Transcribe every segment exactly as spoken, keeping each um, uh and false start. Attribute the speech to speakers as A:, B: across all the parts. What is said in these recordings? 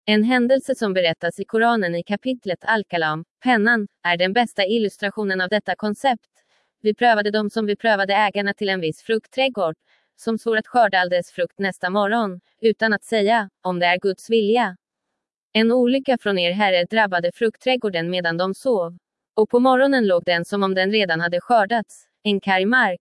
A: En händelse som berättas i Koranen i kapitlet Al-Kalam, pennan, är den bästa illustrationen av detta koncept. Vi prövade dem som vi prövade ägarna till en viss fruktträdgård, som svor att skörda all dess frukt nästa morgon, utan att säga, om det är Guds vilja. En olycka från er Herre drabbade fruktträdgården medan de sov. Och på morgonen låg den som om den redan hade skördats, en karg mark.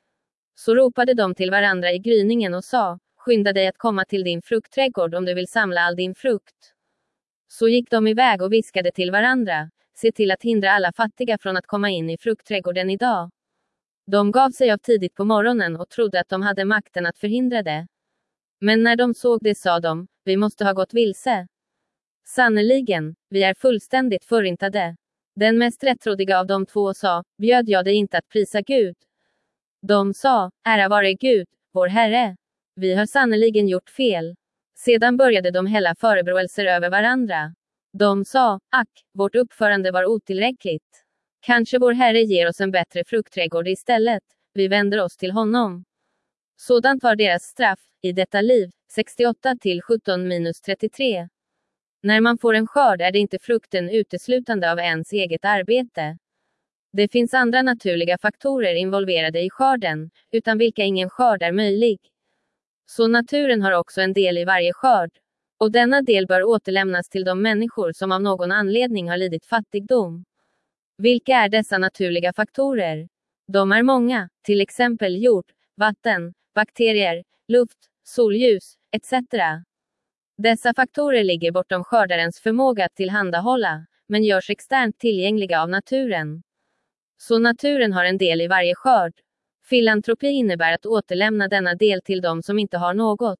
A: Så ropade de till varandra i gryningen och sa, skynda dig att komma till din fruktträdgård om du vill samla all din frukt. Så gick de iväg och viskade till varandra, se till att hindra alla fattiga från att komma in i fruktträdgården idag. De gav sig av tidigt på morgonen och trodde att de hade makten att förhindra det. Men när de såg det sa de, vi måste ha gått vilse. Sannerligen, vi är fullständigt förintade. Den mest rättrådiga av de två sa, bjöd jag dig inte att prisa Gud? De sa, ära vare Gud, vår Herre. Vi har sannerligen gjort fel. Sedan började de hälla förebråelser över varandra. De sa, ack, vårt uppförande var otillräckligt. Kanske vår Herre ger oss en bättre fruktträdgård istället, vi vänder oss till honom. Sådant var deras straff, i detta liv, sextioåtta till sjutton trettiotre. När man får en skörd är det inte frukten uteslutande av ens eget arbete. Det finns andra naturliga faktorer involverade i skörden, utan vilka ingen skörd är möjlig. Så naturen har också en del i varje skörd. Och denna del bör återlämnas till de människor som av någon anledning har lidit fattigdom. Vilka är dessa naturliga faktorer? De är många, till exempel jord, vatten, bakterier, luft, solljus, et cetera. Dessa faktorer ligger bortom skördarens förmåga att tillhandahålla, men görs externt tillgängliga av naturen. Så naturen har en del i varje skörd. Filantropi innebär att återlämna denna del till de som inte har något.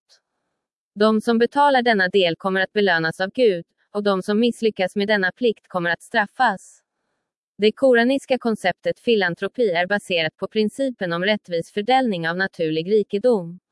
A: De som betalar denna del kommer att belönas av Gud, och de som misslyckas med denna plikt kommer att straffas. Det koraniska konceptet filantropi är baserat på principen om rättvis fördelning av naturlig rikedom.